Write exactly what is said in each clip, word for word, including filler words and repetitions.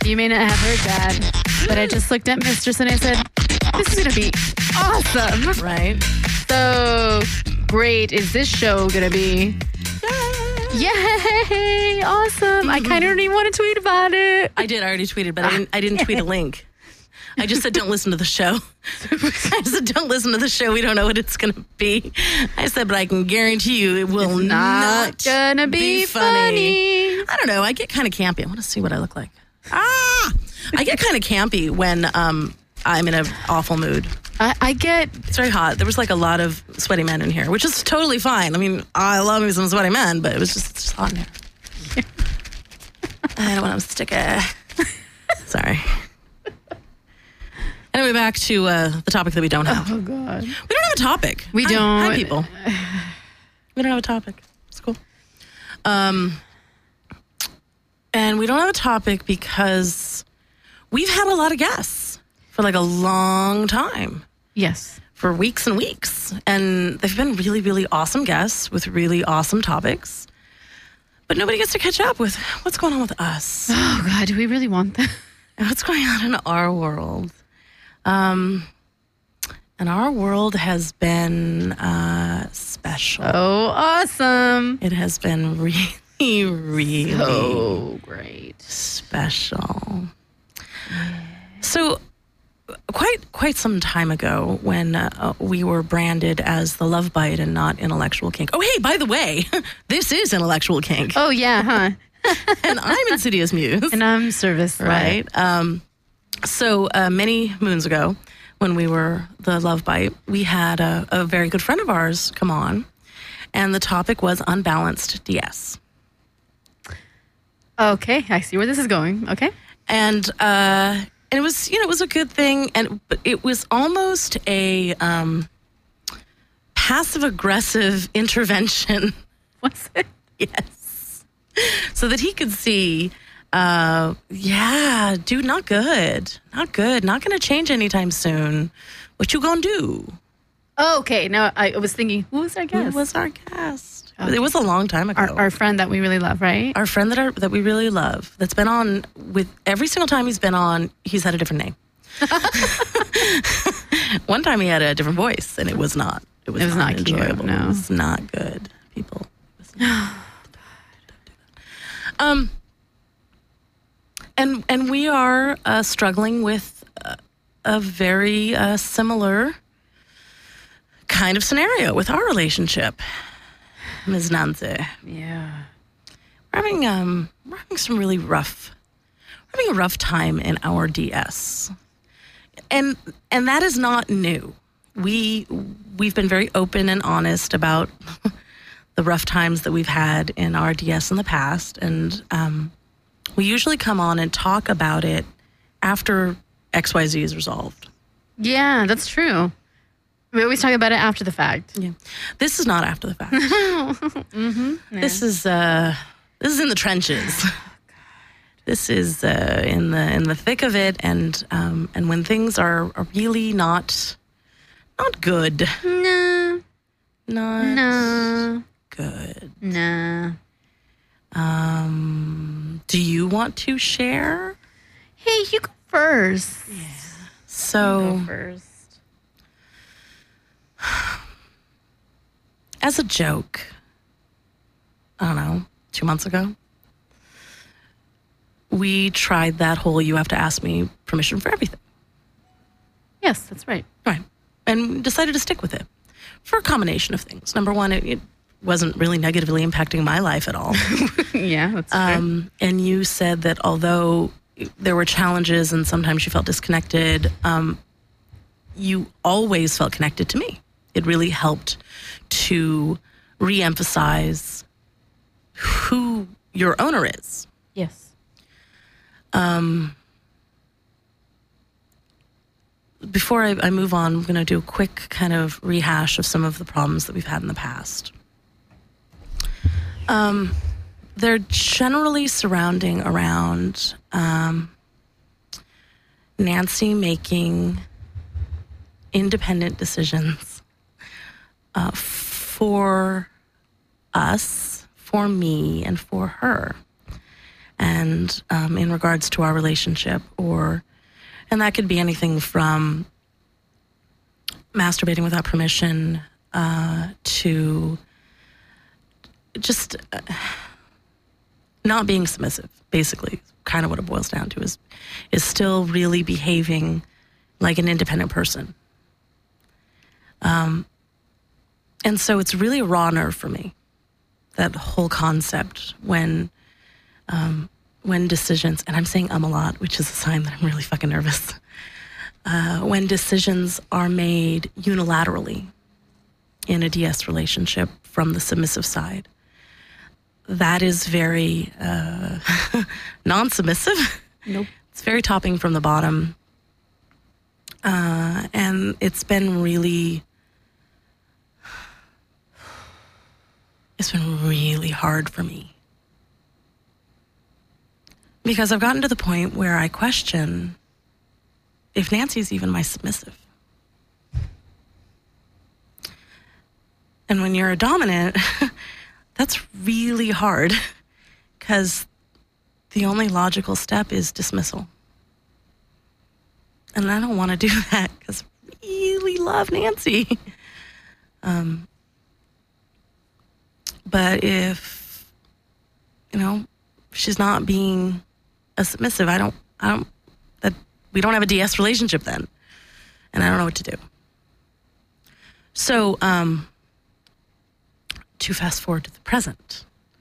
You may not have heard that, but I just looked at Mistress and I said, this is going to be awesome. Right. So great is this show going to be? Yay! Awesome. I kind of don't even want to tweet about it. I did. I already tweeted, but I didn't, I didn't tweet a link. I just said, don't listen to the show. I said, don't listen to the show. We don't know what it's going to be. I said, but I can guarantee you it will It's not, not gonna be, be funny. funny. I don't know. I get kind of campy. I want to see what I look like. Ah! I get kind of campy when um, I'm in an awful mood. I, I get... It's very hot. There was like a lot of sweaty men in here, which is totally fine. I mean, I love me some sweaty men, but it was just, it's just hot in here. I don't want to stick a... Sorry. Anyway, back to uh, the topic that we don't have. Oh, God. We don't have a topic. We Hi- don't. Hi, people. We don't have a topic. It's cool. Um, and we don't have a topic because we've had a lot of guests for like a long time. Yes. For weeks and weeks. And they've been really, really awesome guests with really awesome topics. But nobody gets to catch up with what's going on with us. Oh, God. Do we really want that? And what's going on in our world. Um, and our world has been uh, special. Oh, awesome. It has been really, really So great. special. So, quite quite some time ago, when uh, we were branded as the Love Bite and not Intellectual Kink. Oh, hey, by the way, this is Intellectual Kink, Oh, yeah, huh? and I'm Insidious Muse, And I'm Service. right? Um, so uh, many moons ago, when we were the Love Bite, we had a, a very good friend of ours come on, and the topic was unbalanced D S. Okay, I see where this is going. Okay. And uh, and it was, you know, it was a good thing, and but it was almost a um, passive aggressive intervention. What's it? Yes, so that he could see. Uh, yeah, dude, not good, not good, not going to change anytime soon. What you gonna do? Oh, okay. Now I was thinking, who was our guest? Who was our guest? Okay. It was a long time ago. our, our friend that we really love, right? Our friend that are, that we really love, that's been on with every single time he's been on, he's had a different name. One time he had a different voice, and it was not. It was, It was not, not cute, enjoyable. no. It was not good, people. It was not good. Um, and and we are uh, struggling with a, a very uh, similar kind of scenario with our relationship, Miz Nancy. Yeah. We're having um we're having some really rough we're having a rough time in our D S. And and that is not new. We we've been very open and honest about the rough times that we've had in our D S in the past, and um, we usually come on and talk about it after X Y Z is resolved. Yeah, that's true. We always talk about it after the fact. Yeah. This is not after the fact. mm-hmm. This is uh this is in the trenches. This is uh, in the in the thick of it, and um, and when things are, are really not not good, Nah, not nah, good. nah. Um, do you want to share? Hey, you go first. So, Go first. as a joke, I don't know, two months ago, we tried that whole "you have to ask me permission for everything." Yes, that's right. Right. And decided to stick with it for a combination of things. Number one, it, it wasn't really negatively impacting my life at all. Yeah, that's true. Um, and you said that although there were challenges and sometimes you felt disconnected, um, you always felt connected to me. It really helped to reemphasize who your owner is. Yes. Um, before I, I move on, I'm going to do a quick kind of rehash of some of the problems that we've had in the past. Um, they're generally surrounding around um, Nancy making independent decisions uh, for us, for me, and for her. and um, in regards to our relationship, or, and that could be anything from masturbating without permission uh, to just uh, not being submissive, basically. Kind of what it boils down to is, is still really behaving like an independent person. Um, and so it's really a raw nerve for me, that whole concept when, um, when decisions, and I'm saying um a lot, which is a sign that I'm really fucking nervous. Uh, when decisions are made unilaterally in a D S relationship from the submissive side, that is very uh, non-submissive. Nope. It's very topping from the bottom. Uh, and it's been really, it's been really hard for me. Because I've gotten to the point where I question if Nancy's even my submissive. And when you're a dominant, that's really hard, because the only logical step is dismissal. And I don't want to do that, because I really love Nancy. Um, but if, you know, she's not being a submissive, I don't, I don't, that we don't have a D S relationship then. And I don't know what to do. So, um, to fast forward to the present,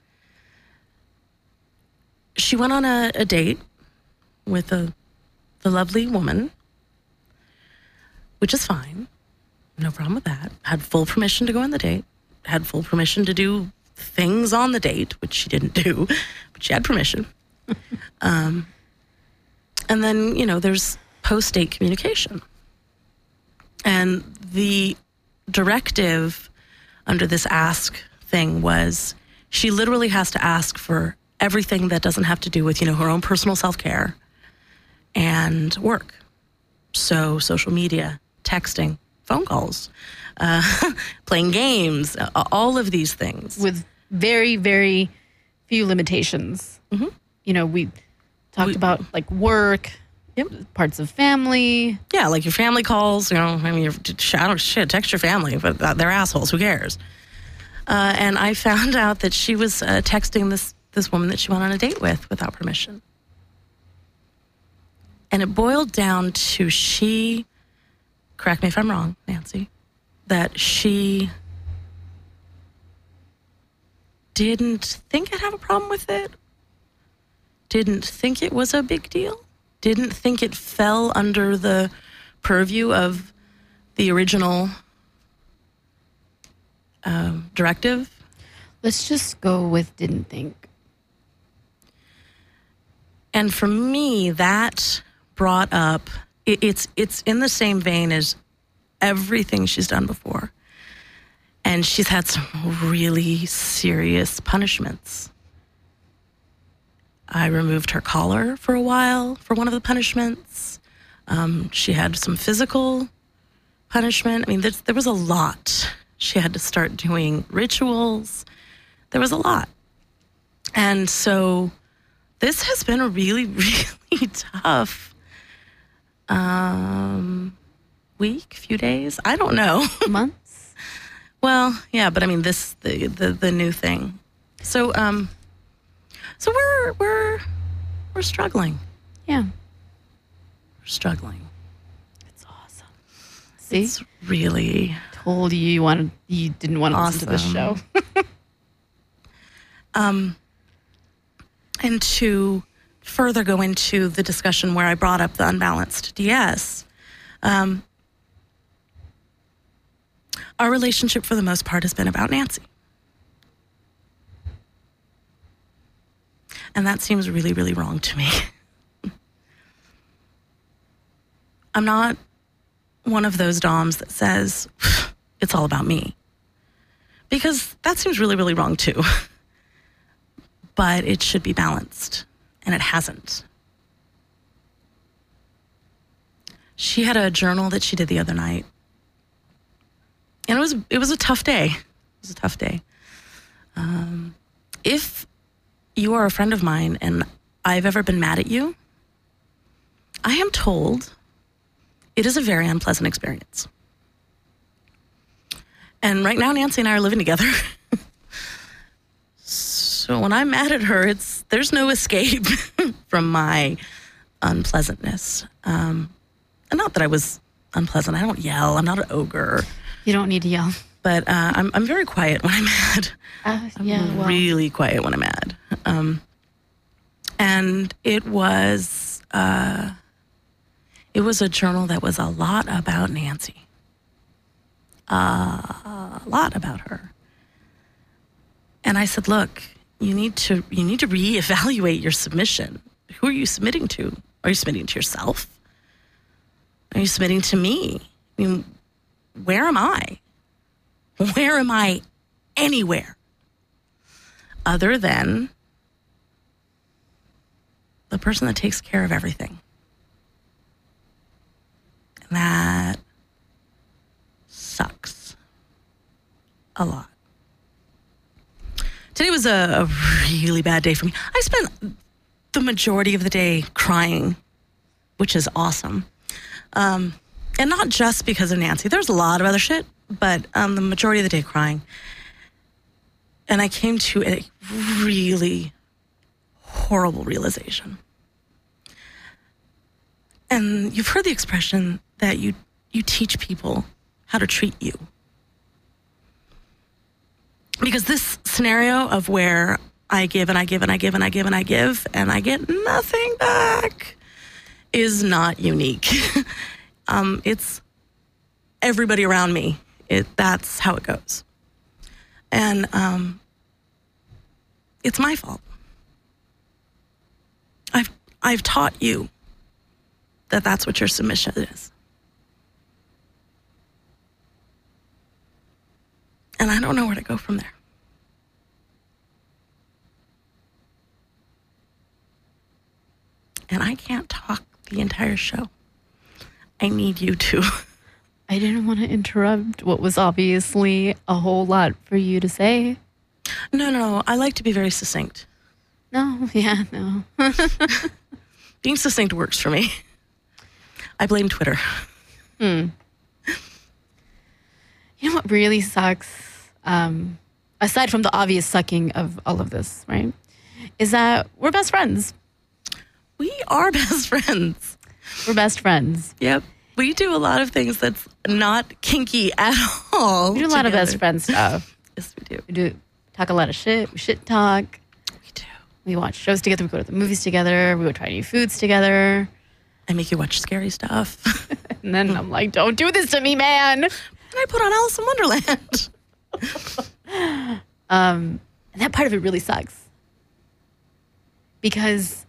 she went on a, a date with a the lovely woman, which is fine. No problem with that. Had full permission to go on the date. Had full permission to do things on the date, which she didn't do, but she had permission. um, and then, you know, there's post-date communication. And the directive under this ask thing was she literally has to ask for everything that doesn't have to do with, you know, her own personal self-care and work. So social media, texting, phone calls, uh, playing games, uh, all of these things. With very, very few limitations. Mm-hmm. You know, we talked We- about like work, Yep. parts of family. Yeah, like your family calls, you know, I mean, you're, I don't, shit, text your family, but they're assholes, who cares? Uh, and I found out that she was uh, texting this, this woman that she went on a date with without permission. And it boiled down to she, correct me if I'm wrong, Nancy, that she didn't think I'd have a problem with it, didn't think it was a big deal, didn't think it fell under the purview of the original um, directive. Let's just go with didn't think. And for me, that brought up, it, it's it's in the same vein as everything she's done before. And she's had some really serious punishments. I removed her collar for a while for one of the punishments. Um, she had some physical punishment. I mean, there, there was a lot. She had to start doing rituals. There was a lot. And so this has been a really, really tough um, week, few days. I don't know. Months? Well, yeah, but I mean, this, the, the, the new thing. So, um, so we're, we're, we're struggling. Yeah. We're struggling. It's awesome. See? It's really Told you you wanted, you didn't want to listen to this show. Awesome. um, and to further go into the discussion where I brought up the unbalanced D S, um, our relationship for the most part has been about Nancy. And that seems really, really wrong to me. I'm not one of those doms that says, it's all about me. Because that seems really, really wrong too. But it should be balanced. And it hasn't. She had a journal that she did the other night. And it was it was a tough day. It was a tough day. Um, if you are a friend of mine and I've ever been mad at you, I am told it is a very unpleasant experience. And right now, Nancy and I are living together. So when I'm mad at her, it's there's no escape from my unpleasantness. Um, and not that I was unpleasant. I don't yell. I'm not an ogre. You don't need to yell. But uh, I'm I'm very quiet when I'm mad. Uh, I'm yeah, well. really quiet when I'm mad. Um, and it was uh, it was a journal that was a lot about Nancy. Uh, a lot about her. And I said, look, you need to you need to reevaluate your submission. Who are you submitting to? Are you submitting to yourself? Are you submitting to me? I mean, where am I? Where am I anywhere other than the person that takes care of everything? And that sucks a lot. Today was a, a really bad day for me. I spent the majority of the day crying, which is awesome. Um, and not just because of Nancy. There's a lot of other shit, but um, the majority of the day crying. And I came to a really horrible realization. And you've heard the expression that you you teach people how to treat you. Because this scenario of where I give and I give and I give and I give and I give and I get nothing back is not unique. um, it's everybody around me. It that's how it goes. And um, it's my fault. I've I've taught you that that's what your submission is. And I don't know where to go from there. And I can't talk the entire show. I need you to. I didn't want to interrupt what was obviously a whole lot for you to say. No, no, no. I like to be very succinct. No, yeah, no. Being succinct works for me. I blame Twitter. Hmm. You know what really sucks, um, aside from the obvious sucking of all of this, right, is that we're best friends. We are best friends. We're best friends. Yep. We do a lot of things that's not kinky at all. We do a lot together. of best friend stuff. Yes, we do. We do talk a lot of shit. We shit talk. We do. We watch shows together. We go to the movies together. We go try new foods together. I make you watch scary stuff. And then I'm like, don't do this to me, man. And I put on Alice in Wonderland. um, and that part of it really sucks. Because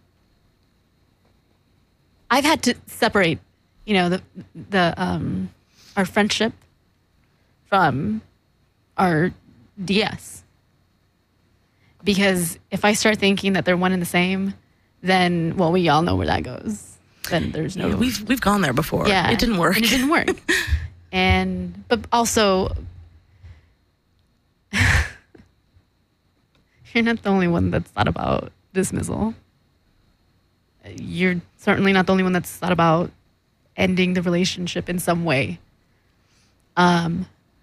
I've had to separate, you know, the the um, our friendship from our D S. Because if I start thinking that they're one and the same, then, well, we all know where that goes. Then there's no... Yeah, we've we've gone there before. Yeah. It didn't work. And it didn't work. And, but also, you're not the only one that's thought about dismissal. You're certainly not the only one that's thought about ending the relationship in some way. Um,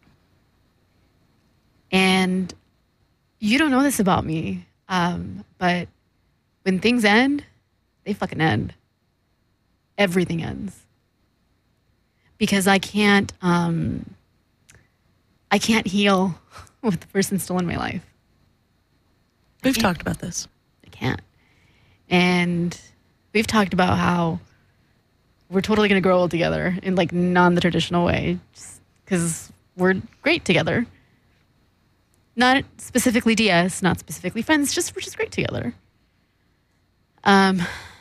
and you don't know this about me, um, but when things end, they fucking end. Everything ends. Because I can't, um, I can't heal with the person still in my life. We've talked about this. I can't. And we've talked about how we're totally going to grow old together in like non the traditional way, because we're great together. Not specifically D S, not specifically friends, just we're just great together. Um,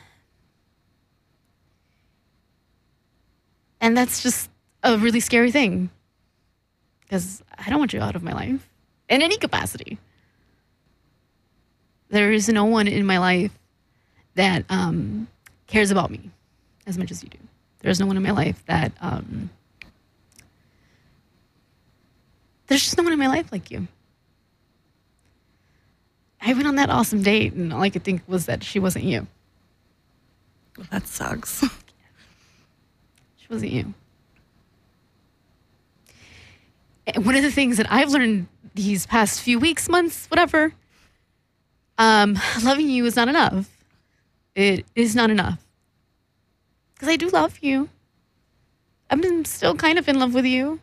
and that's just a really scary thing, because I don't want you out of my life in any capacity. There is no one in my life that um, cares about me as much as you do. There's no one in my life that um, there's just no one in my life like you. I went on that awesome date, and all I could think was that she wasn't you. Well, that sucks. She wasn't you. And one of the things that I've learned these past few weeks, months, whatever, um, loving you is not enough. It is not enough. Because I do love you. I'm still kind of in love with you.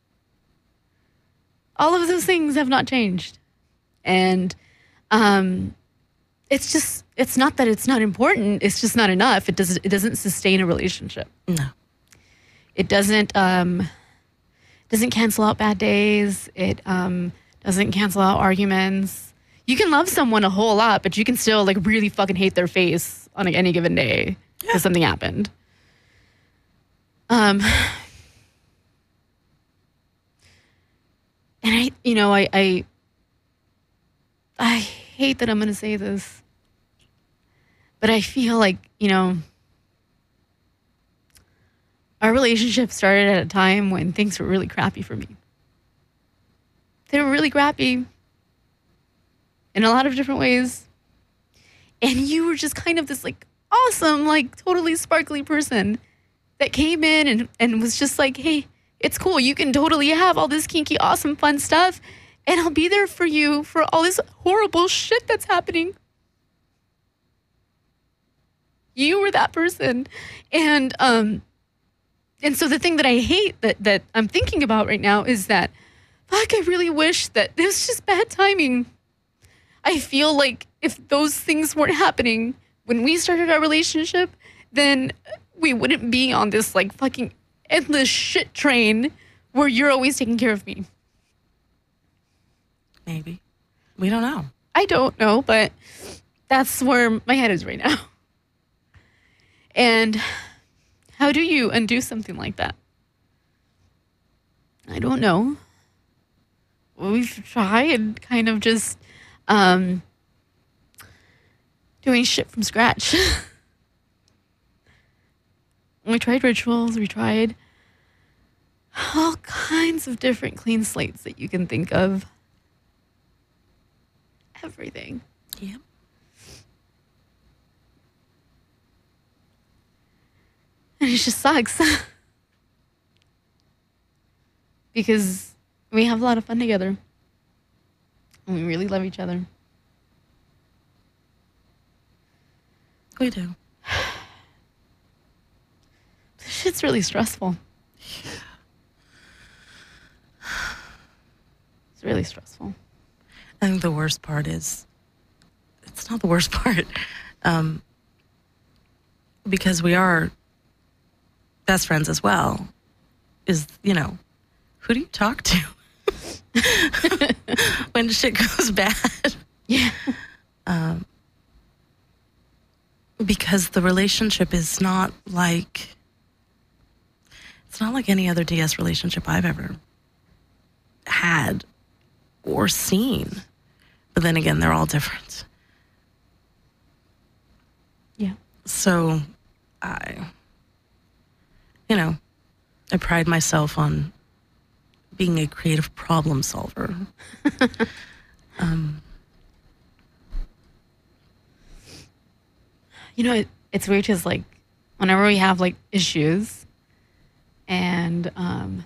All of those things have not changed. And um, it's just, it's not that it's not important. It's just not enough. It doesn't, it doesn't sustain a relationship. No. It doesn't, um, doesn't cancel out bad days. It um, doesn't cancel out arguments. You can love someone a whole lot, but you can still like really fucking hate their face on like, any given day because yeah. something happened. Um, and I, you know, I, I, I hate that I'm going to say this, but I feel like, you know, our relationship started at a time when things were really crappy for me. They were really crappy in a lot of different ways. And you were just kind of this like awesome, like totally sparkly person that came in and, and was just like, hey, it's cool. You can totally have all this kinky, awesome, fun stuff. And I'll be there for you for all this horrible shit that's happening. You were that person. And, um, and so the thing that I hate that, that I'm thinking about right now is that, fuck, I really wish that it was just bad timing. I feel like if those things weren't happening when we started our relationship, then we wouldn't be on this like fucking endless shit train where you're always taking care of me. Maybe. We don't know. I don't know, but that's where my head is right now. And how do you undo something like that? I don't know. We've tried kind of just um, doing shit from scratch. We tried rituals. We tried all kinds of different clean slates that you can think of. Everything. Yeah. And it just sucks. Because we have a lot of fun together. And we really love each other. We do. This shit's really stressful. Yeah. It's really stressful. I think the worst part is, it's not the worst part, um, because we are best friends as well, is, you know, who do you talk to when shit goes bad? Yeah. Um, because the relationship is not like, it's not like any other D S relationship I've ever had or seen. But then again, they're all different. Yeah. So I, you know, I pride myself on being a creative problem solver. um, you know, it, it's weird because, like, whenever we have, like, issues and um,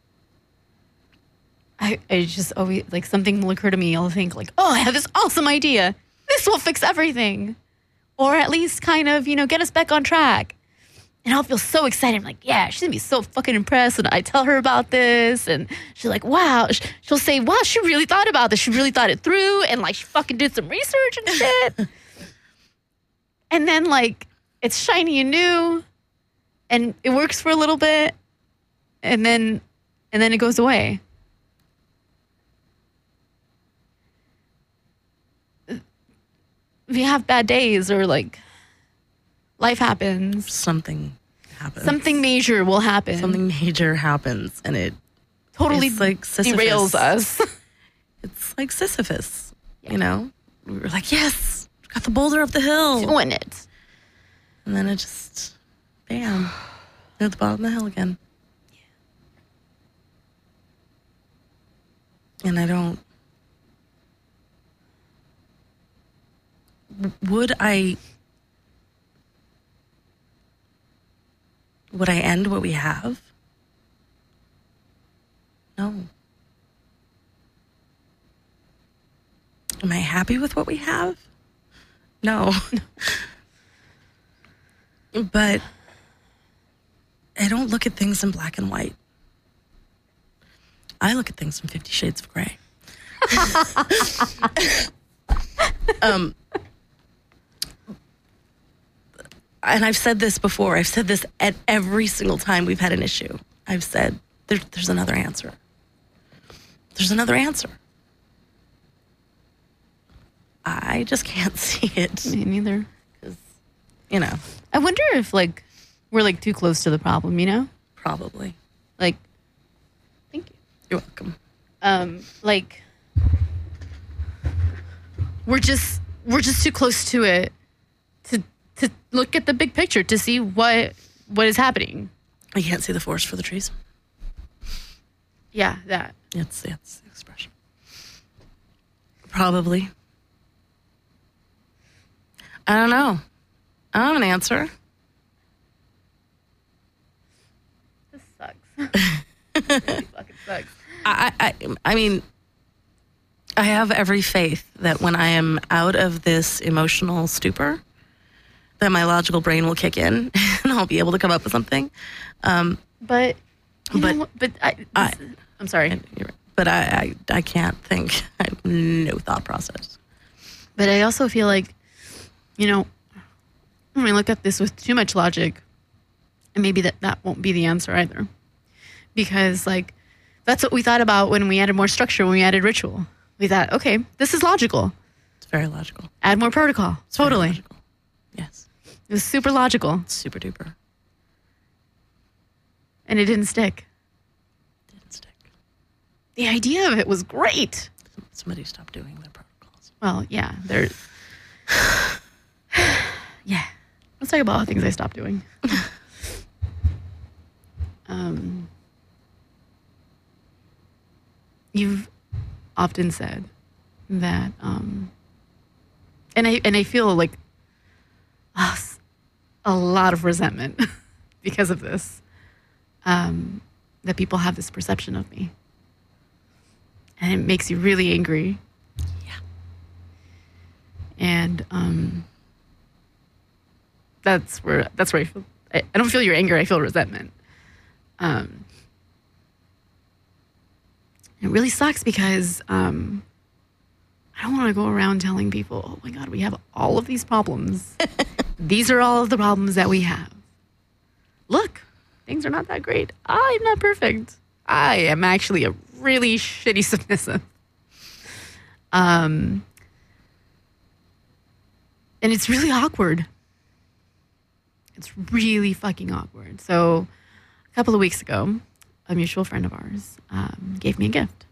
I, I just always, like, something will occur to me. I'll think, like, oh, I have this awesome idea. This will fix everything. Or at least kind of, you know, get us back on track. And I'll feel so excited. I'm like, yeah, she's going to be so fucking impressed. And I tell her about this. And she's like, wow. She'll say, wow, she really thought about this. She really thought it through. And, like, she fucking did some research and shit. And then, like, it's shiny and new. And it works for a little bit. And then, and then it goes away. We have bad days or, like, life happens. Something happens. Something major will happen. Something major happens, and it totally it's like Sisyphus. derails us. It's like Sisyphus, Yeah. you know? We were like, yes, got the boulder up the hill. Doing it. And then it just, bam, at the bottom of the hill again. And I don't, would I would I end what we have? No. Am I happy with what we have? No. But I don't look at things in black and white. I look at things in Fifty Shades of Grey. um, and I've said this before. I've said this at every single time we've had an issue. I've said, there, there's another answer. There's another answer. I just can't see it. Me neither. Because, you know. I wonder if, like, we're, like, too close to the problem, you know? Probably. Like, thank you. You're welcome. Um, like, we're just, we're just too close to it to, to look at the big picture, to see what, what is happening. You can't see the forest for the trees. Yeah, that. That's, that's the expression. Probably. I don't know. I don't have an answer. This sucks. This really fucking sucks. I, I, I mean, I have every faith that when I am out of this emotional stupor, that my logical brain will kick in and I'll be able to come up with something. Um, but, you but, know what? but I, this, I, I'm sorry. You're right. But I, I, I can't think. I have no thought process. But I also feel like, you know, when we look at this with too much logic, and maybe that, that won't be the answer either. Because, like, that's what we thought about when we added more structure, when we added ritual. We thought, okay, this is logical. It's very logical. Add more protocol. It's totally. logical. Yes. It was super logical. Super duper. And it didn't stick. Didn't stick. The idea of it was great. Somebody stopped doing their protocols. Well, yeah, they're... yeah. Let's talk about things I stopped doing. um, you've often said that, um, and I and I feel like uh, a lot of resentment because of this. Um, that people have this perception of me, and it makes you really angry. Yeah. And um, that's where that's where I feel. I, I don't feel your anger. I feel resentment. Um, it really sucks because um, I don't want to go around telling people, "Oh my God, we have all of these problems. These are all of the problems that we have. Look, things are not that great. I'm not perfect. I am actually a really shitty submissive." Um, and it's really awkward. It's really fucking awkward. So a couple of weeks ago, a mutual friend of ours um, gave me a gift.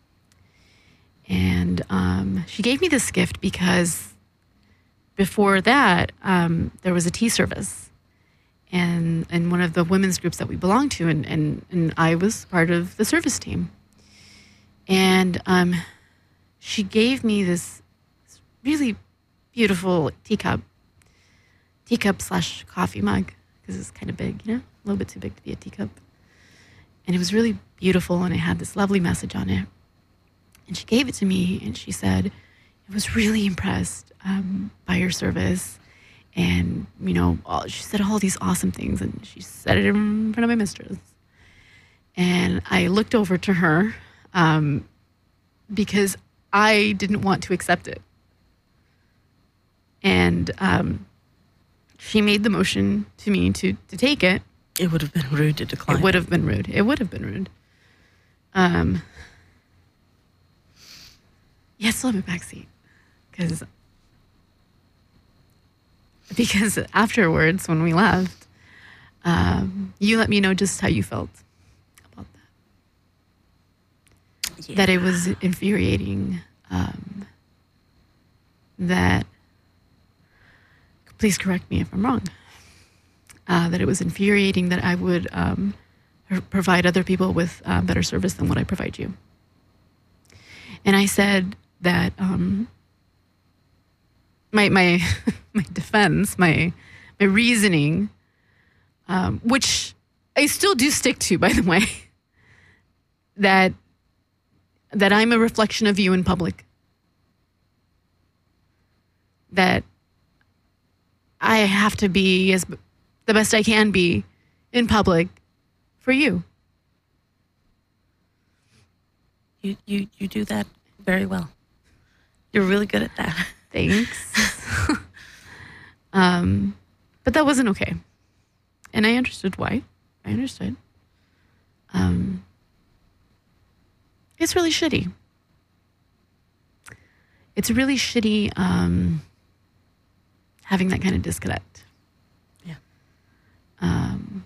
And um, she gave me this gift because before that, um, there was a tea service. And, and one of the women's groups that we belong to, and, and, and I was part of the service team. And um, she gave me this, this really beautiful teacup, teacup slash coffee mug, because it's kind of big, you know, a little bit too big to be a teacup. And it was really beautiful, and it had this lovely message on it. And she gave it to me, and she said, "I was really impressed um, by your service." And, you know, all, she said all these awesome things, and she said it in front of my mistress. And I looked over to her um, because I didn't want to accept it. And um, she made the motion to me to, to take it. It would have been rude to decline. It would have been rude. It would have been rude. Um, yeah, still have a backseat. Because... Because afterwards, when we left, um, you let me know just how you felt about that. Yeah. That it was infuriating. Um, that, please correct me if I'm wrong, uh, that it was infuriating that I would um, provide other people with uh, better service than what I provide you. And I said that... Um, My my my defense, my my reasoning, um, which I still do stick to, by the way, that that I'm a reflection of you in public. That I have to be as the best I can be in public for you. You you you do that very well. You're really good at that. Thanks. um, but that wasn't okay. And I understood why. I understood. Um, it's really shitty. It's really shitty um, having that kind of disconnect. Yeah. Um,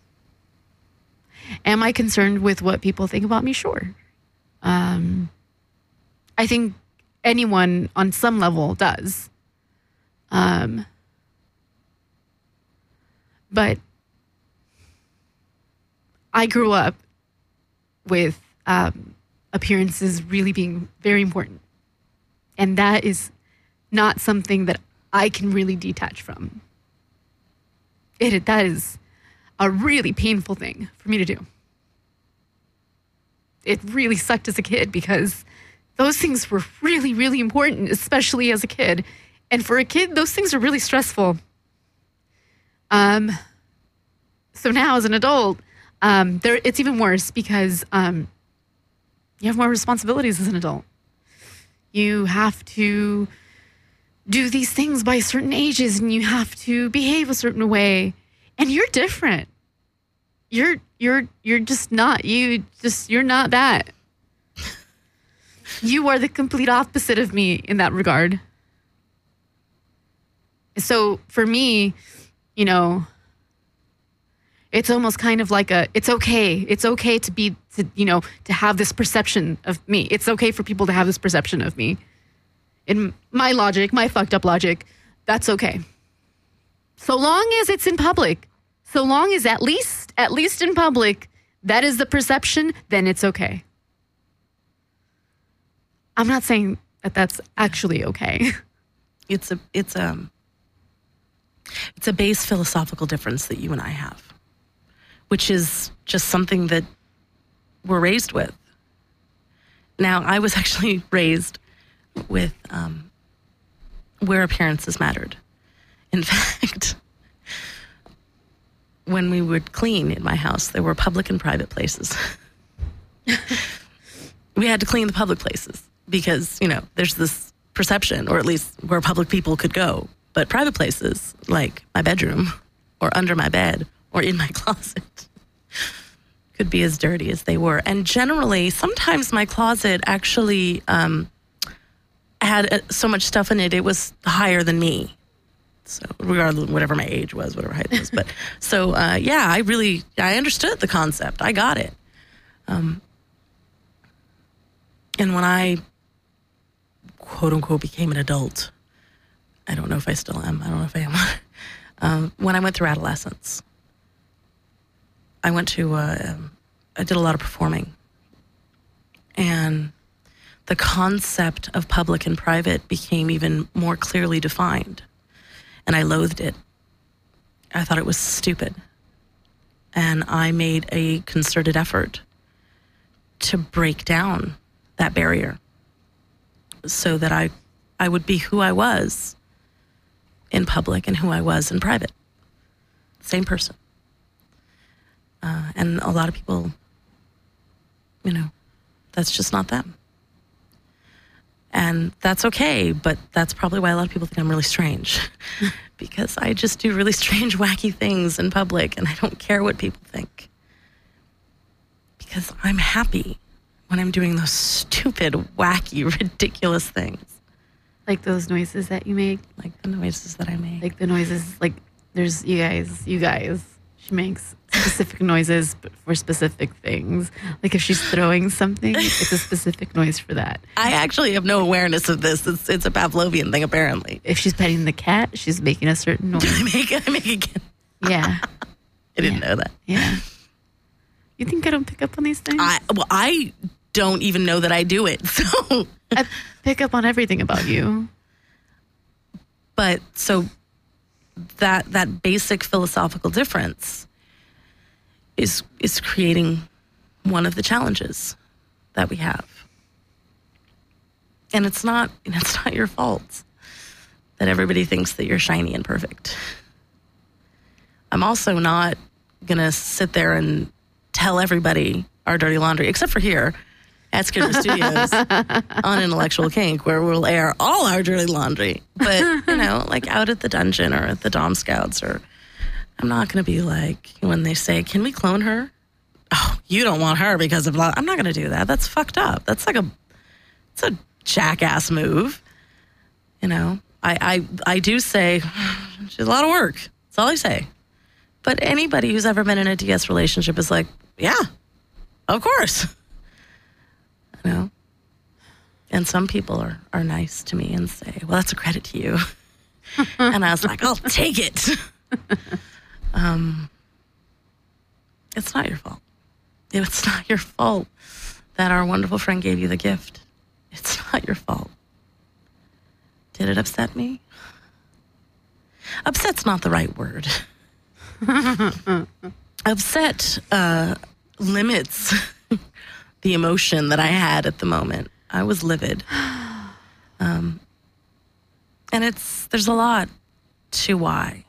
am I concerned with what people think about me? Sure. Um, I think anyone on some level does. Um, but I grew up with um, appearances really being very important. And that is not something that I can really detach from. It that is a really painful thing for me to do. It really sucked as a kid because those things were really, really important, especially as a kid. And for a kid, those things are really stressful. Um, so now as an adult, um, there it's even worse because um, you have more responsibilities as an adult. You have to do these things by certain ages and you have to behave a certain way. And you're different. You're you're you're just not you just you're not that. You are the complete opposite of me in that regard. So for me, you know, it's almost kind of like a, it's okay. It's okay to be, to, you know, to have this perception of me. It's okay for people to have this perception of me. In my logic, my fucked up logic, that's okay. So long as it's in public, so long as at least, at least in public, that is the perception, then it's okay. I'm not saying that that's actually okay. It's a, it's a, it's a base philosophical difference that you and I have, which is just something that we're raised with. Now, I was actually raised with um, where appearances mattered. In fact, when we would clean in my house, there were public and private places. We had to clean the public places because, you know, there's this perception, or at least where public people could go. But private places, like my bedroom or under my bed or in my closet, could be as dirty as they were. And generally, sometimes my closet actually um, had uh, so much stuff in it, it was higher than me. So regardless of whatever my age was, whatever height was. But so, uh, yeah, I really, I understood the concept. I got it. Um, and when I, quote unquote, became an adult, I don't know if I still am. I don't know if I am. um, when I went through adolescence, I went to, uh, I did a lot of performing. And the concept of public and private became even more clearly defined. And I loathed it. I thought it was stupid. And I made a concerted effort to break down that barrier so that I, I would be who I was in public and who I was in private. Same person. Uh, and a lot of people, you know, that's just not them. And that's okay, but that's probably why a lot of people think I'm really strange. Because I just do really strange, wacky things in public, and I don't care what people think. Because I'm happy when I'm doing those stupid, wacky, ridiculous things. Like those noises that you make? Like the noises that I make. Like the noises, like there's you guys, you guys. She makes specific noises for specific things. Like if she's throwing something, it's a specific noise for that. I actually have no awareness of this. It's it's a Pavlovian thing, apparently. If she's petting the cat, she's making a certain noise. I make, I make a cat. Yeah. I didn't yeah. know that. Yeah. You think I don't pick up on these things? I well, I don't even know that I do it. So I pick up on everything about you. But so that that basic philosophical difference is is creating one of the challenges that we have. And it's not, it's not your fault that everybody thinks that you're shiny and perfect. I'm also not going to sit there and tell everybody our dirty laundry, except for here at Skidder Studios on Intellectual Kink, where we'll air all our dirty laundry. But, you know, like out at the dungeon or at the Dom Scouts, or I'm not going to be like, when they say, can we clone her? Oh, you don't want her because of blah. I'm not going to do that. That's fucked up. That's like a, it's a jackass move. You know, I, I, I do say she's a lot of work. That's all I say. But anybody who's ever been in a D S relationship is like, yeah, of course. You know? And some people are, are nice to me and say, well, that's a credit to you. And I was like, I'll take it. um, it's not your fault. It's not your fault that our wonderful friend gave you the gift. It's not your fault. Did it upset me? Upset's not the right word. Upset uh, limits the emotion that I had at the moment. I was livid. Um, and it's there's a lot to why.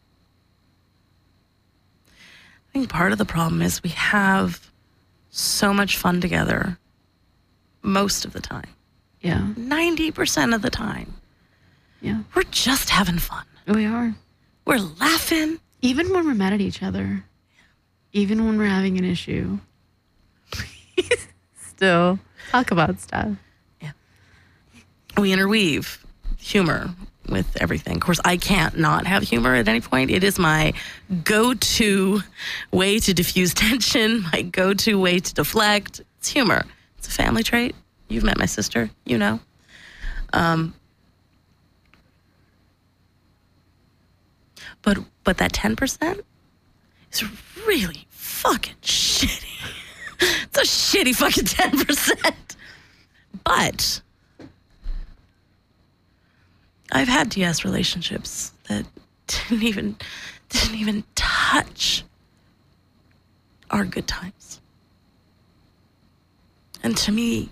I think part of the problem is we have so much fun together most of the time. Yeah. ninety percent of the time. Yeah. We're just having fun. We are. We're laughing. Even when we're mad at each other. Even when we're having an issue. We still talk about stuff. Yeah. We interweave humor with everything. Of course, I can't not have humor at any point. It is my go-to way to diffuse tension, my go-to way to deflect. It's humor. It's a family trait. You've met my sister. You know. Um, but but that ten percent is really fucking shitty. It's a shitty fucking ten percent. But I've had D S relationships that didn't even didn't even touch our good times. And to me,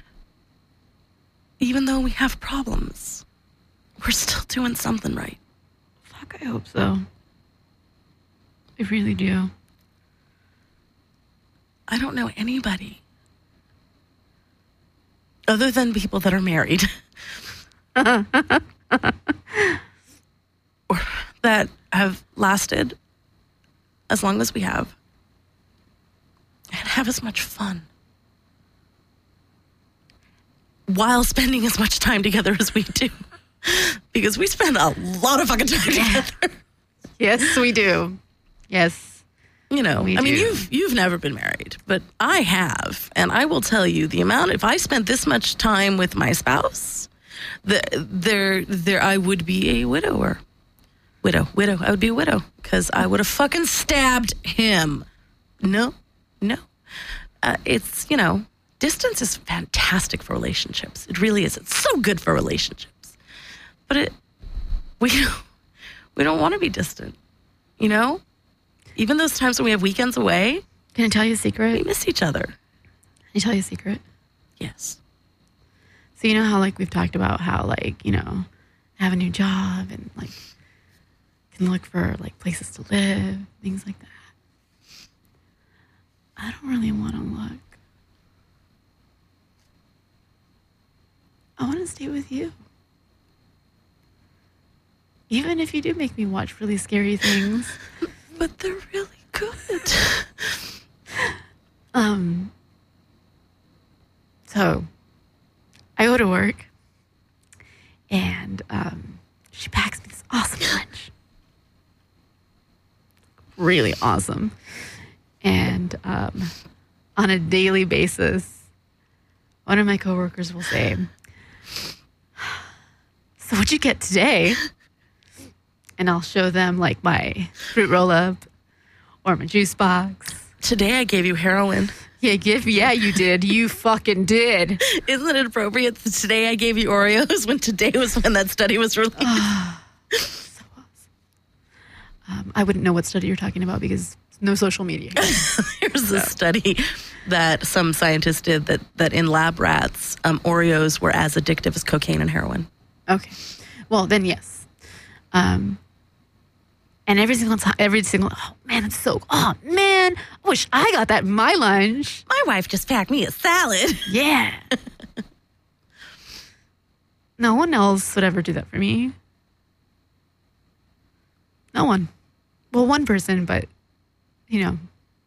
even though we have problems, we're still doing something right. Fuck, I hope so. I really do. I don't know anybody other than people that are married or that have lasted as long as we have and have as much fun while spending as much time together as we do. Because we spend a lot of fucking time together. Yes, we do. Yes. You know, We I mean, do. you've you've never been married, but I have, and I will tell you the amount. If I spent this much time with my spouse, the, there, there, I would be a widower, widow, widow. I would be a widow because I would have fucking stabbed him. No, no. Uh, it's you know, distance is fantastic for relationships. It really is. It's so good for relationships, but it we we don't want to be distant. You know. Even those times when we have weekends away, Can I tell you a secret? we miss each other. Can I tell you a secret? Yes. So you know how like we've talked about how like, you know, have a new job and like can look for like places to live, things like that. I don't really want to look. I want to stay with you. Even if you do make me watch really scary things. But they're really good. Um, so I go to work and um, she packs me this awesome lunch. Really awesome. And um, on a daily basis, one of my coworkers will say, so what'd you get today? And I'll show them like my fruit roll up or my juice box. Today I gave you heroin. Yeah, give yeah, you did. You fucking did. Isn't it appropriate that today I gave you Oreos when today was when that study was released? So awesome. Um, I wouldn't know what study you're talking about because no social media. There's a study that some scientists did that, that in lab rats, um, Oreos were as addictive as cocaine and heroin. Okay. Well, then yes. Um, and every single time, every single, oh man, it's so, oh man, I wish I got that in my lunch. My wife just packed me a salad. Yeah. No one else would ever do that for me. No one. Well, one person, but, you know.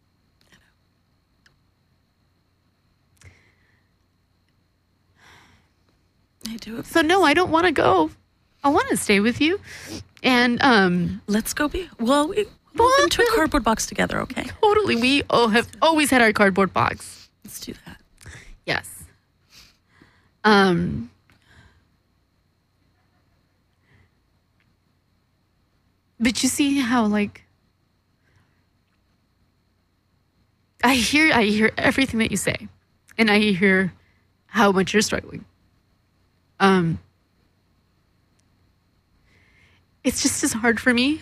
I do it. So, no, I don't want to go. I want to stay with you. And, um. Let's go be, well, we move into a cardboard box together, okay? Totally. We oh, have always had our cardboard box. Let's do that. Yes. Um. But you see how, like, I hear, I hear everything that you say, and I hear how much you're struggling. Um, it's just as hard for me,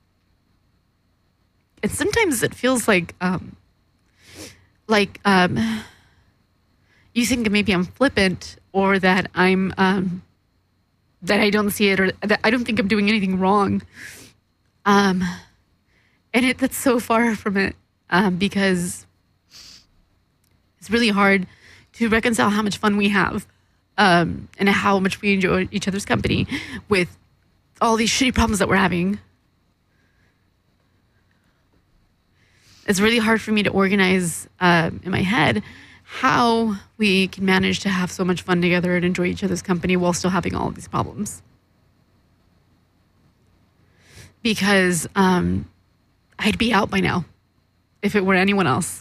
and sometimes it feels like, um, like, um, you think maybe I'm flippant, or that I'm, um, that I don't see it, or that I don't think I'm doing anything wrong. Um, and it, that's so far from it, um, because it's really hard to reconcile how much fun we have, um, and how much we enjoy each other's company with all these shitty problems that we're having. It's really hard for me to organize, um, in my head how we can manage to have so much fun together and enjoy each other's company while still having all of these problems. Because um, I'd be out by now if it were anyone else.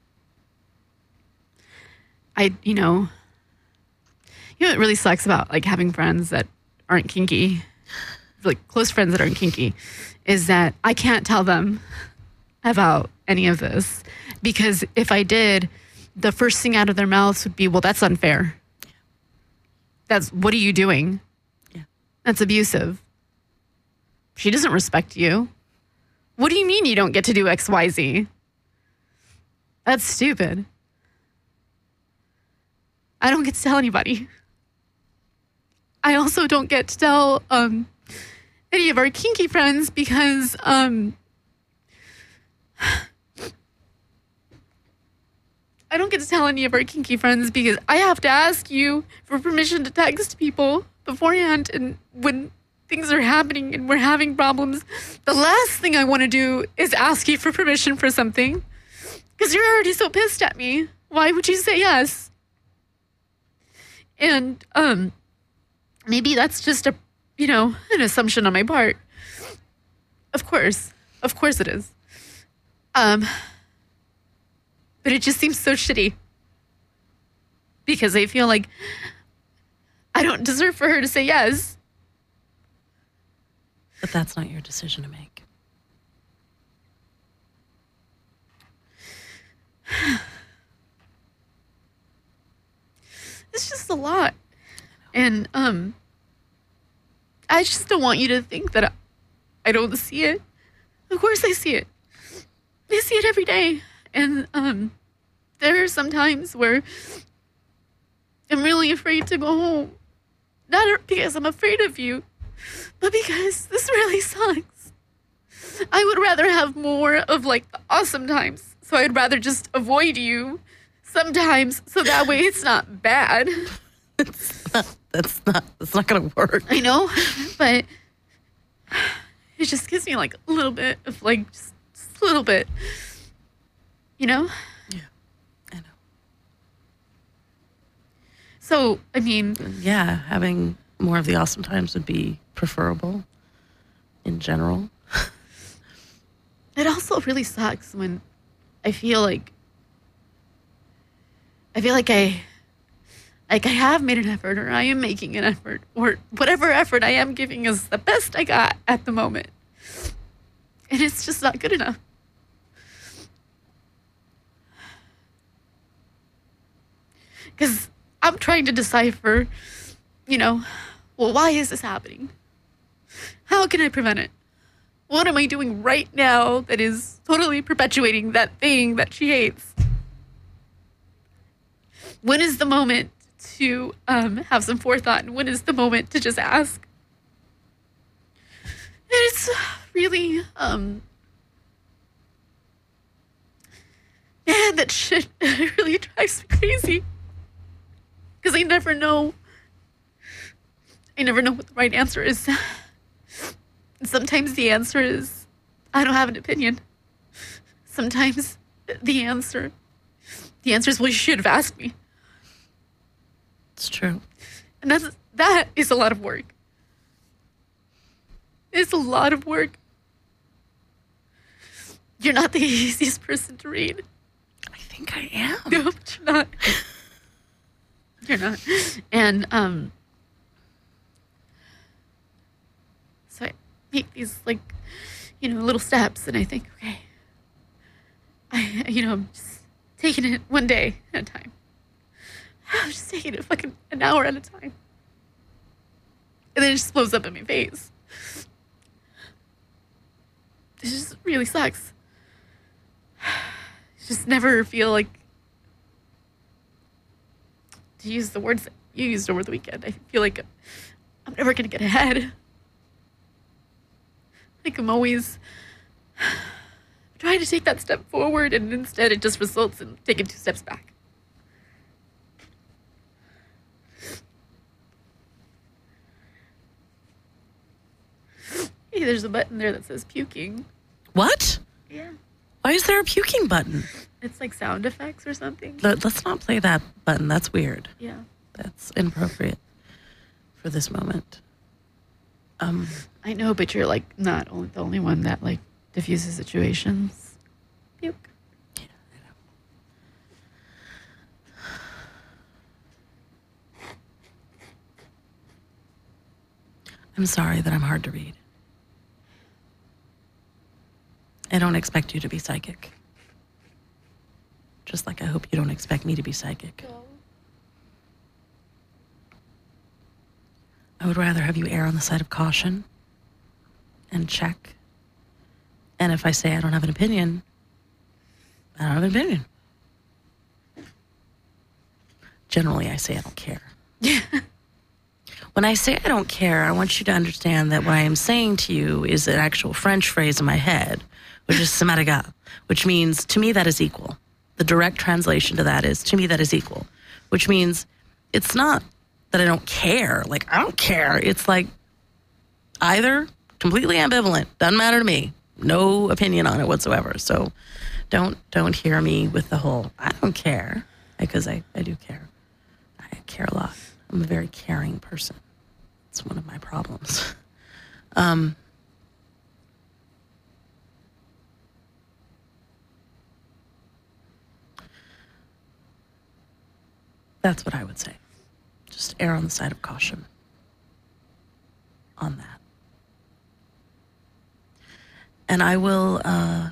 I, you know, you know what really sucks about like having friends that aren't kinky, like close friends that aren't kinky, is that I can't tell them about any of this, because if I did, the first thing out of their mouths would be, "Well, that's unfair. That's what are you doing? Yeah, that's abusive. She doesn't respect you. What do you mean you don't get to do X, Y, Z? That's stupid. I don't get to tell anybody. I also don't get to tell um, any of our kinky friends because um, I don't get to tell any of our kinky friends because I have to ask you for permission to text people beforehand, and when things are happening and we're having problems, the last thing I want to do is ask you for permission for something because you're already so pissed at me. Why would you say yes? And um, maybe that's just a, you know, an assumption on my part. Of course. Of course it is. Um, but it just seems so shitty because I feel like I don't deserve for her to say yes. But that's not your decision to make. It's just a lot. And um, I just don't want you to think that I, I don't see it. Of course I see it. I see it every day. And um, there are some times where I'm really afraid to go home. Not because I'm afraid of you, but because this really sucks. I would rather have more of like the awesome times. So I'd rather just avoid you sometimes so that way it's not bad. It's not, that's not, that's not going to work. I know, but it just gives me like a little bit of like, just, just a little bit, you know? Yeah, I know. So, I mean. Yeah, having more of the awesome times would be preferable in general. It also really sucks when I feel like I feel like I like I have made an effort, or I am making an effort, or whatever effort I am giving is the best I got at the moment. And it's just not good enough. Because I'm trying to decipher, you know, well, why is this happening? How can I prevent it? What am I doing right now that is totally perpetuating that thing that she hates? When is the moment to um, have some forethought? And when is the moment to just ask? And it's really, um, man, that shit really drives me crazy. Because I never know, I never know what the right answer is. And sometimes the answer is, I don't have an opinion. Sometimes the answer, the answer is, well, you should have asked me. It's true. And that's, that is a lot of work. It's a lot of work. You're not the easiest person to read. I think I am. No, but you're not. You're not. And um, so I make these, like, you know, little steps, and I think, okay, I, you know, I'm just taking it one day at a time. I'm just taking it fucking an hour at a time. And then it just blows up in my face. It just really sucks. Just never feel like, to use the words that you used over the weekend, I feel like I'm never going to get ahead. Like I'm always trying to take that step forward, and instead it just results in taking two steps back. Hey, there's a button there that says puking. What? Yeah. Why is there a puking button? It's like sound effects or something. Let, let's not play that button. That's weird. Yeah. That's inappropriate for this moment. Um, I know, but you're like not only the only one that like diffuses situations. Puke. Yeah, I know. I'm sorry that I'm hard to read. I don't expect you to be psychic. Just like I hope you don't expect me to be psychic. I would rather have you err on the side of caution and check. And if I say I don't have an opinion, I don't have an opinion. Generally, I say I don't care. Yeah. When I say I don't care, I want you to understand that what I am saying to you is an actual French phrase in my head, which is ça m'est égal, which means to me that is equal. The direct translation to that is, to me that is equal, which means it's not that I don't care. Like, I don't care. It's like either completely ambivalent, doesn't matter to me, no opinion on it whatsoever. So don't don't hear me with the whole, I don't care, because I, I do care. I care a lot. I'm a very caring person. It's one of my problems. Um, that's what I would say. Just err on the side of caution on that. And I will, uh,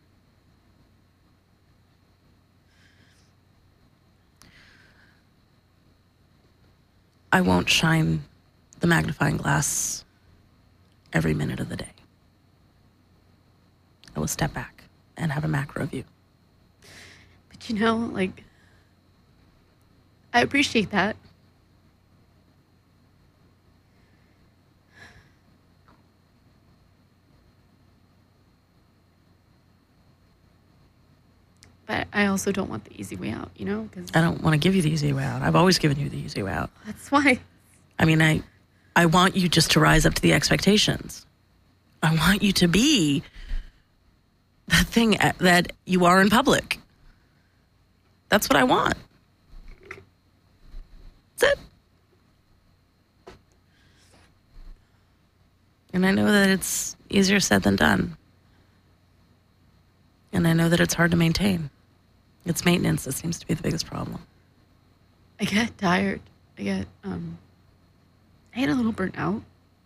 I won't shine the magnifying glass every minute of the day. I will step back and have a macro view. But you know, like, I appreciate that. But I also don't want the easy way out, you know? Cause I don't want to give you the easy way out. I've always given you the easy way out. that's why. I mean, I, I want you just to rise up to the expectations. I want you to be the thing that you are in public. That's what I want. That's it. And I know that it's easier said than done. And I know that it's hard to maintain. It's maintenance that seems to be the biggest problem. I get tired. I get, um, I get a little burnt out.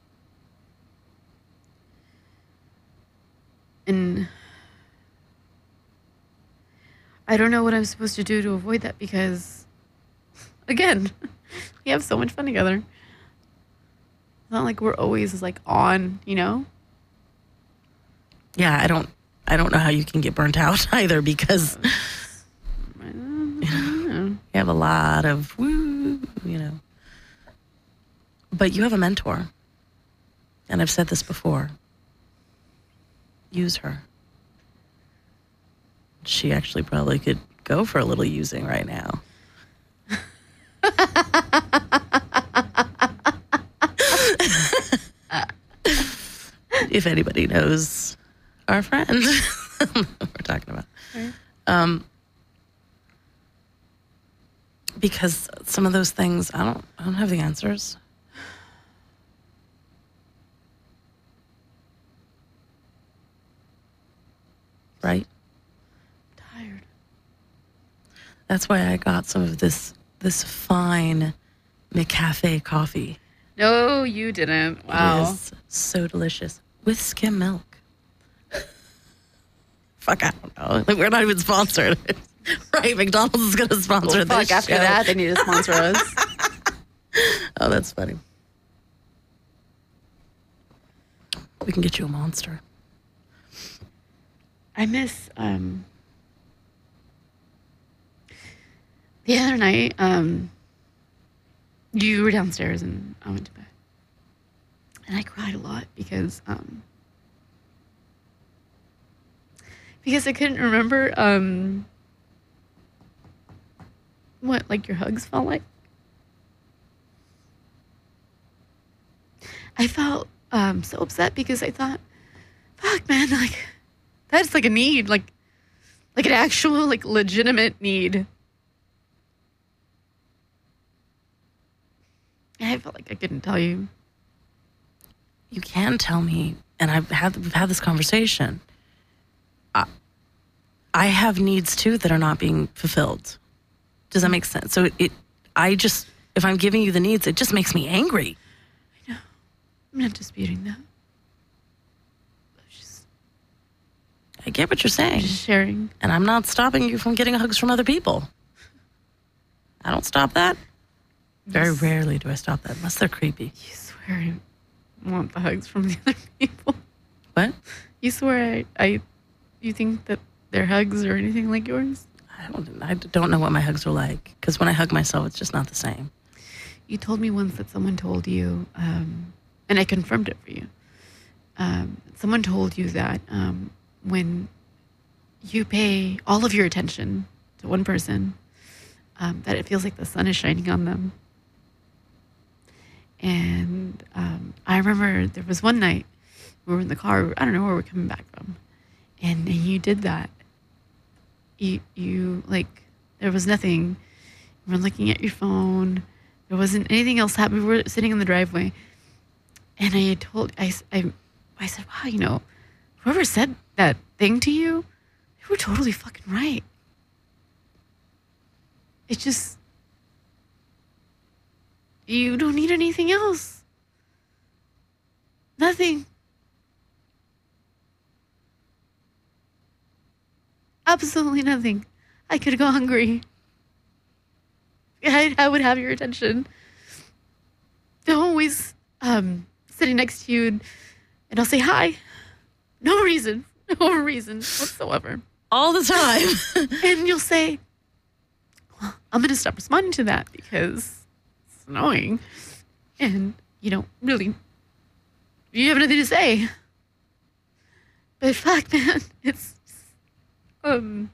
And I don't know what I'm supposed to do to avoid that because, again, we have so much fun together. It's not like we're always like on, you know? Yeah, I don't I don't know how you can get burnt out either because you have a lot of woo, you know. But you have a mentor. And I've said this before. Use her. She actually probably could go for a little using right now. If anybody knows our friend we're talking about. Right. Um, because some of those things, I don't, I don't have the answers. Right? Tired. That's why I got some of this this fine McCafe coffee. No, you didn't. Wow. It is so delicious with skim milk. Fuck, I don't know. Like, we're not even sponsored. Right, McDonald's is going to sponsor Well, this fuck, after show. that, they need to sponsor us. Oh, that's funny. We can get you a Monster. I miss um the other night, um you were downstairs and I went to bed. And I cried a lot because um because I couldn't remember um what like your hugs felt like. I felt um so upset because I thought, fuck man, like that's like a need, like like an actual, like legitimate need. And I felt like I couldn't tell you. You can tell me, and I've had we've had this conversation. I, I have needs too that are not being fulfilled. Does that make sense? So it, it, I just, if I'm giving you the needs, it just makes me angry. I know. I'm not disputing that. I was just, I get what you're saying, just sharing. and I'm not stopping you from getting hugs from other people. I don't stop that. Very Yes. rarely do I stop that, unless they're creepy. You swear I want the hugs from the other people. What? You swear I, I you think that their hugs are anything like yours? I don't. I don't know what my hugs are like, because when I hug myself, it's just not the same. You told me once that someone told you, um, and I confirmed it for you. Um, someone told you that um, when you pay all of your attention to one person, um, that it feels like the sun is shining on them. And um, I remember there was one night we were in the car. I don't know where we're coming back from, and, and you did that. You you like there was nothing. You were looking at your phone. There wasn't anything else happening. We were sitting in the driveway, and I had told I I I said, wow, you know, whoever said that thing to you, they were totally fucking right. It just. You don't need anything else. Nothing. Absolutely nothing. I could go hungry. I, I would have your attention. I'm always um, sitting next to you, and, and I'll say hi. No reason. No reason whatsoever. All the time. And you'll say, well, I'm going to stop responding to that because it's annoying. And you don't really, you have nothing to say. But fuck, man, it's, um,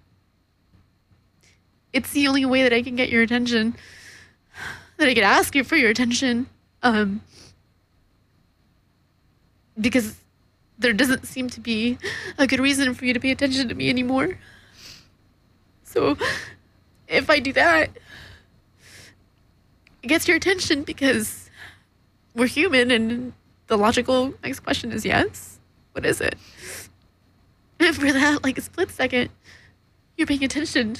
it's the only way that I can get your attention, that I can ask you for your attention. Um, because there doesn't seem to be a good reason for you to pay attention to me anymore. So if I do that, it gets your attention because we're human, and the logical next question is yes. What is it? And for that, like a split second, you're paying attention.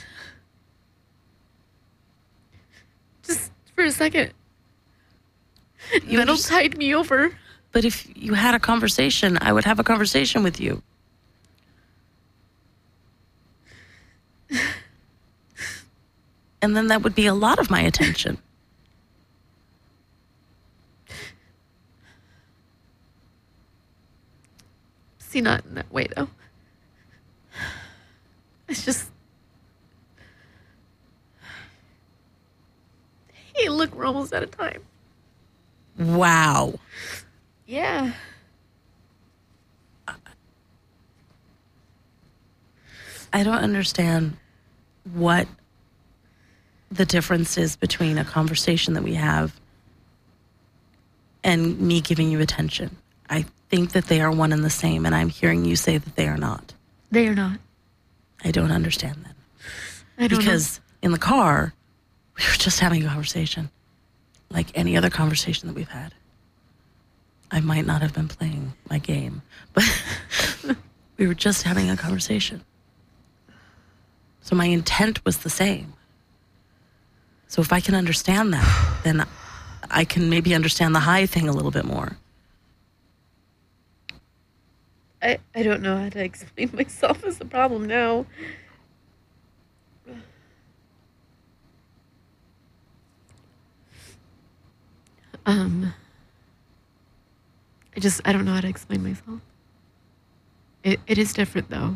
Just for a second. You That'll just- tide me over. But if you had a conversation, I would have a conversation with you. And then that would be a lot of my attention. See, not in that way, though. It's just... Hey, look, we're almost out of time. Wow. Yeah. I don't understand what the difference is between a conversation that we have and me giving you attention. I think that they are one and the same, and I'm hearing you say that they are not. They are not. I don't understand that. I don't Because in the car, we were just having a conversation, like any other conversation that we've had. I might not have been playing my game, but we were just having a conversation. So my intent was the same. So if I can understand that, then I can maybe understand the high thing a little bit more. I, I don't know how to explain myself is the problem now. Um, I just, I don't know how to explain myself. It, it is different though.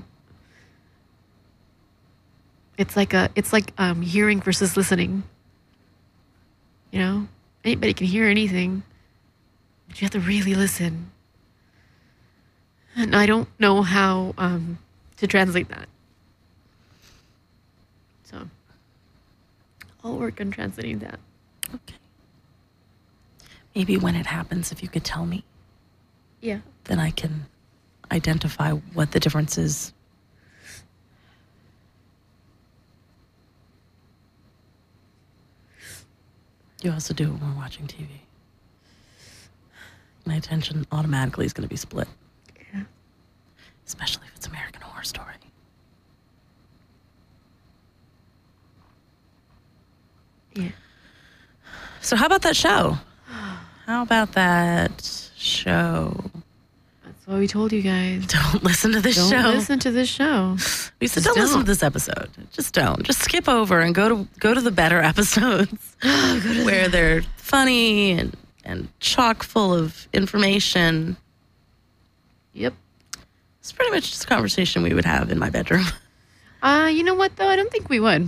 It's like a, it's like um, hearing versus listening. You know, anybody can hear anything, but you have to really listen. And I don't know how um, to translate that. So I'll work on translating that. Okay. Maybe when it happens, if you could tell me, Yeah. then I can identify what the difference is. You also do it when we're watching T V. My attention automatically is going to be split. Yeah. Especially if it's American Horror Story. Yeah. So how about that show? How about that show? That's what we told you guys. Don't listen to this Don't show. listen to this show. We said Just don't, listen don't. to this episode. Just don't. Just skip over and go to go to the better episodes where they're funny and, and chock full of information. Yep. It's pretty much just a conversation we would have in my bedroom. Uh, you know what, though? I don't think we would.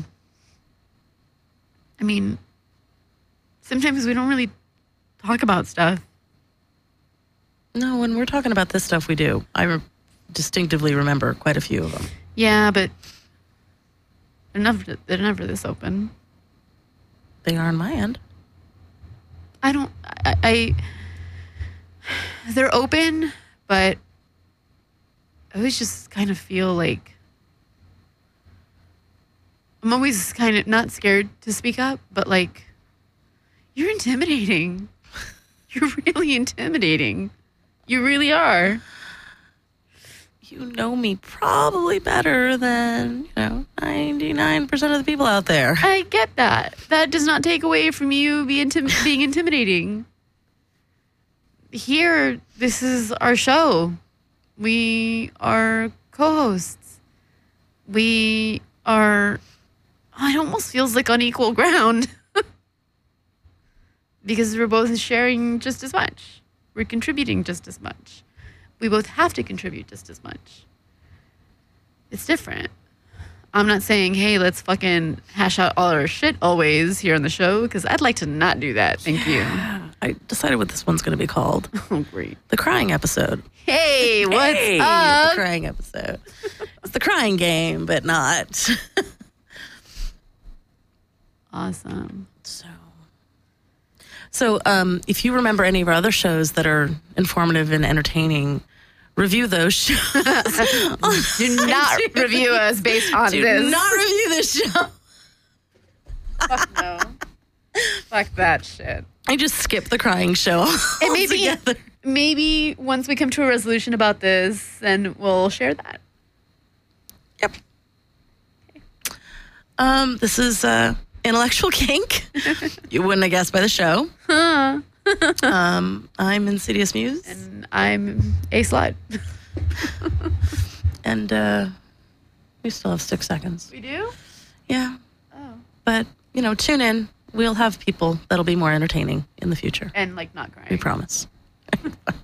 I mean, sometimes we don't really talk about stuff. No, when we're talking about this stuff, we do. I re- distinctively remember quite a few of them. Yeah, but they're never, they're never this open. They are on my end. I don't, I, I they're open, but I always just kind of feel like I'm always kind of not scared to speak up, but like, you're intimidating. You're really intimidating. You really are. You know me probably better than, you know, ninety-nine percent of the people out there. I get that. That does not take away from you be intim- being intimidating. Here, this is our show. We are co-hosts. We are, oh, it almost feels like on equal ground. Because we're both sharing just as much. We're contributing just as much. We both have to contribute just as much. It's different. I'm not saying, hey, let's fucking hash out all our shit always here on the show, because I'd like to not do that. Thank you. I decided what this one's going to be called. Oh, great. The crying episode. Hey, what's Hey, up? The crying episode. It's the crying game, but not. Awesome. So, so um, if you remember any of our other shows that are informative and entertaining, review those shows. Do not review us based on Do this. not review this show. Fuck no. Fuck that shit. I just skipped the crying show. And maybe, altogether. maybe once we come to a resolution about this, then we'll share that. Yep. Um, this is uh, Intellectual Kink. You wouldn't have guessed by the show. Huh. Um, I'm Insidious Muse. And I'm a slut. And uh, we still have six seconds. We do? Yeah. Oh. But, you know, tune in. We'll have people that'll be more entertaining in the future. And like not crying. We promise.